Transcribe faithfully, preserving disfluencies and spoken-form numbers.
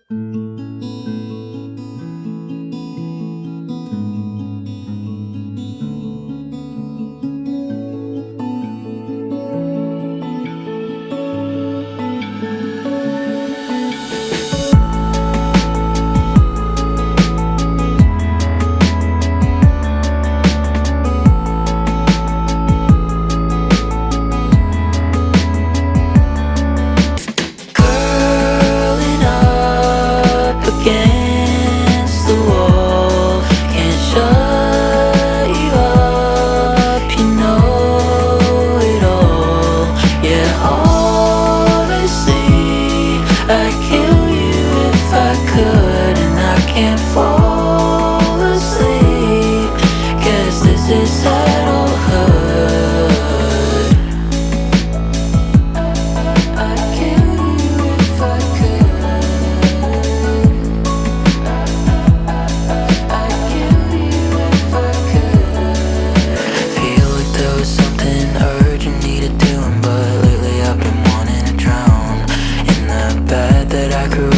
Curling up against the wall, can't shut you up, you know it all. Yeah, honestly, I'd kill you if I could, and I can't fall asleep, 'cause this is adulthood. I'd kill you if I could. I'd kill you if I could. Feel like there was something urgent needed doing, but lately I've been wanting to drown in the bed that I grew